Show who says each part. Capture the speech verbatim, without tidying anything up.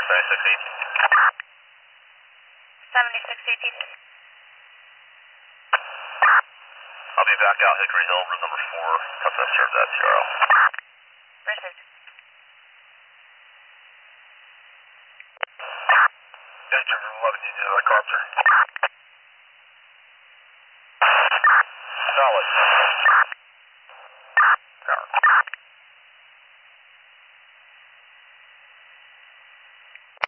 Speaker 1: seventy-six eighteen.
Speaker 2: seventy-six eighteen.
Speaker 1: I'll be back out Hickory Hill, room number four. Once I serve that T R L.
Speaker 2: Received.
Speaker 1: Engine room eleven, you need a helicopter. Solid.